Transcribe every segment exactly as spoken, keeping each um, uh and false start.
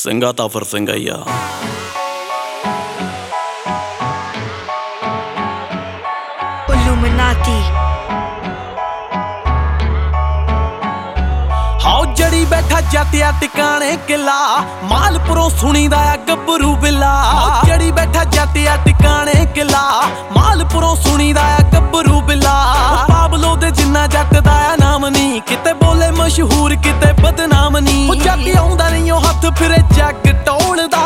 ਸਿੰਘਾ ਤਾਂ ਫਿਰ ਸਿੰਘਾ ਹੀ ਆ। Illuminati ਹਾਉ ਜੜੀ ਬੈਠਾ ਜੱਟਿਆ ਟਿਕਾਣੇ ਕਿਲਾ, ਮਾਲਪੁਰੋਂ ਸੁਣੀਦਾ ਆ ਗੱਭਰੂ ਬਿੱਲਾ। ਜੜੀ ਬੈਠਾ ਜੱਟਿਆ ਟਿਕਾਣੇ ਕਿਲਾ, ਮਾਲਪੁਰੋਂ ਸੁਣੀਦਾ ਆ ਗੱਭਰੂ ਬਿੱਲਾ। ਬਾਬਲੋ ਦੇ ਜਿੰਨਾ ਜੱਟ ਦਾ ਆ ਨਾਮ ਨੀ, ਕਿਤੇ ਬੋਲੇ ਮਸ਼ਹੂਰ ਕਿਤੇ ਬਦਨਾਮ ਨੀ। ਉਹ ਜੱਟ ਆਉਂਦਾ ਨਹੀਂ ਉਹ ਹੱਥ ਫਿਰੇ ਜੱਗ ਟੋਲਦਾ।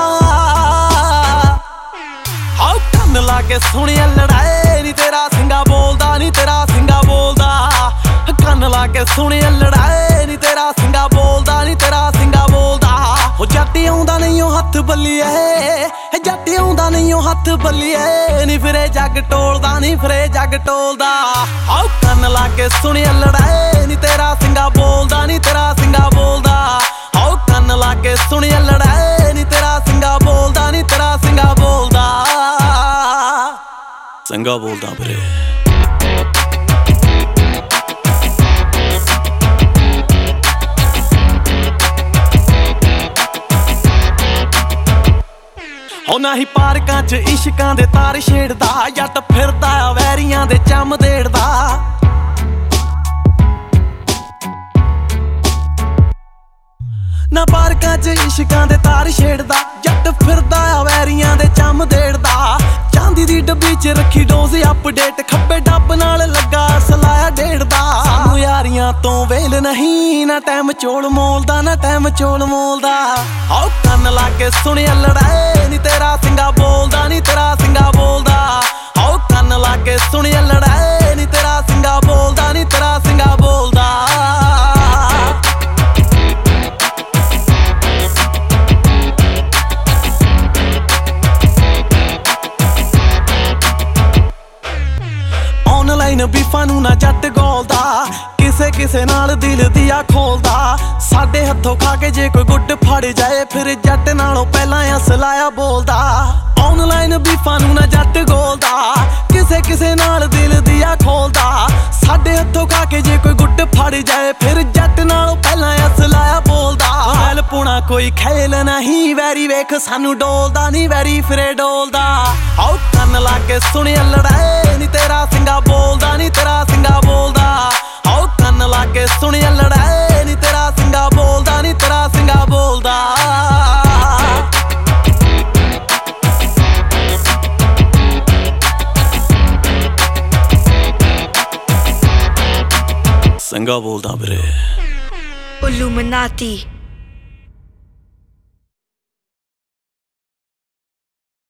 ਹਾਉ ਕੰਨ ਲਾ ਕੇ ਸੁਣਿਆ ਲੜਾਏ ਨੀ ਤੇਰਾ ਸਿੰਘਾ ਬੋਲਦਾ, ਨੀ ਤੇਰਾ ਸਿੰਘਾ ਬੋਲਦਾ। ਕੰਨ ਲਾ ਕੇ ਸੁਣਿਆ ਲੜਾਏ ਨੀ ਤੇਰਾ ਸਿੰਘਾ ਬੋਲਦਾ, ਨੀ ਤੇਰਾ ਸਿੰਘਾ ਬੋਲਦਾ। ਉਹ ਜੱਟ ਆਉਂਦਾ ਨਹੀਂ ਉਹ ਹੱਥ ਬੱਲੀਏ, ਜੱਟ ਆਉਂਦਾ ਨਹੀਂ ਉਹ ਹੱਥ ਬੱਲੀਏ। ਨੀ ਫਿਰੇ ਜੱਗ ਟੋਲਦਾ, ਨੀ ਫਿਰੇ ਜੱਗ ਟੋਲਦਾ। ਆਓ ਕੰਨ ਲਾ ਕੇ ਸੁਣਿਆ ਲੜਾਏ ਨੀ ਤੇਰਾ ਸਿੰਘਾ ਬੋਲਦਾ, ਨੀ ਤੇਰਾ ਸਿੰਘਾ ਬੋਲਦਾ। ਆਓ ਕੰਨ ਲਾ ਕੇ ਸੁਣਿਆ ਲੜਾਏ ਨੀ ਤੇਰਾ ਸਿੰਘਾ ਬੋਲਦਾ, ਨੀ ਤੇਰਾ ਸਿੰਘਾ ਬੋਲਦਾ। ਸਿੰਘਾ ਬੋਲਦਾ ਵੀਰੇ। ਉਹ ਨਾ ਹੀ ਪਾਰਕਾਂ 'ਚ ਇਸ਼ਕਾਂ ਦੇ ਤਾਰ ਛੇੜਦਾ, ਜੱਟ ਫਿਰਦਾ ਆ ਵੈਰੀਆਂ ਦੇ ਚੰਮ ਦੇੜਦਾ। ਨਾ ਪਾਰਕਾਂ 'ਚ ਇਸ਼ਕਾਂ ਦੇ ਤਾਰ ਛੇੜਦਾ, ਜੱਟ ਫਿਰਦਾ ਆ ਵੈਰੀਆਂ ਦੇ ਚੰਮ ਦੇੜਦਾ। ਚਾਂਦੀ ਦੀ ਡੱਬੀ 'ਚ ਰੱਖੀ ਡੋਜ਼ ਅਪਡੇਟ, ਖੱਬੇ ਡੱਬ ਨਾਲ ਲੱਗਾ ਸਲਾਇਆ ਡੇੜਦਾ। ਸਾਨੂੰ ਯਾਰੀਆਂ ਤੋਂ ਵੇਲ ਨਹੀਂ, ਨਾ ਟਾਈਮ ਚੋਲ ਮੋਲਦਾ, ਨਾ ਟਾਈਮ ਚੋਲ ਮੋਲਦਾ। ਆਓ ਕੰਨ ਲਾ ਕੇ ਸੁਣਿਆ ਲੜਾਏ ਨੀ ਤੇਰਾ ਸਿੰਘਾ ਬੋਲਦਾ, ਨੀ ਤੇਰਾ ਸਿੰਘਾ ਬੋਲਦਾ। ਆਓ ਕੰਨ ਲਾ ਕੇ ਸੁਣਿਆ ਲੜਾਏ ਨੀ ਤੇਰਾ ਸਿੰਘਾ ਬੋਲਦਾ, ਨੀ ਤੇਰਾ ਸਿੰਘਾ ਬੋਲਦਾ। ਆਨਲਾਈਨ ਬੀਫਾਂ ਨੂੰ ਨਾ ਜੱਟ ਗੋਲਦਾ, ਕਿਸੇ ਕਿਸੇ ਨਾਲ ਦਿਲ ਦੀਆਂ ਖੋਲਦਾ। ਸਾਡੇ ਹੱਥੋਂ ਖਾ ਕੇ ਜੇ ਕੋਈ ਗੁੱਡ ਫੜ ਜਾਏ, ਫਿਰ ਜੱਟ ਨਾਲੋਂ ਪਹਿਲਾਂ ਅਸਲਾਇਆ ਬੋਲਦਾ। ਆਨਲਾਈਨ ਬੀਫਾਂ ਨੂੰ ਨਾ ਜੱਟ ਗੋਲਦਾ, ਕਿਸੇ ਕਿਸੇ ਨਾਲ ਦਿਲ ਦੀਆਂ ਖੋਲਦਾ। ਸਾਡੇ ਹੱਥੋਂ ਖਾ ਕੇ ਜੇ ਕੋਈ ਗੁੱਡ ਫੜ ਜਾਏ, ਫਿਰ ਜੱਟ ਨਾਲੋਂ ਪਹਿਲਾਂ ਅਸਲਾਇਆ ਬੋਲਦਾ। ਹੈਲ ਪੁਣਾ ਕੋਈ ਖੇਲ ਨਹੀਂ, ਵੈਰੀ ਵੇਖ ਸਾਨੂੰ ਡੋਲਦਾ, ਨੀ ਵੈਰੀ ਫਿਰੇ ਡੋਲਦਾ। ਆਓ ਕੰਨ ਲਾ ਕੇ ਸੁਣਿਆ ਲੜਾਏ ਨੀ ਤੇਰਾ ਸਿੰਘਾ ਬੋਲਦਾ, ਨੀ ਤੇਰਾ ਸਿੰਘਾ ਬੋਲਦਾ। ਆਓ ਕੰਨ ਲਾ ਕੇ ਸੁਣਿਆ ਲੜਾਏ ਨੀ ਤੇਰਾ ਸਿੰਘਾ ਬੋਲਦਾ, ਨੀ ਤੇਰਾ ਸਿੰਘਾ ਬੋਲਦਾ। ਸਿੰਘਾ ਬੋਲਦਾ ਵੀਰੇ। Illuminati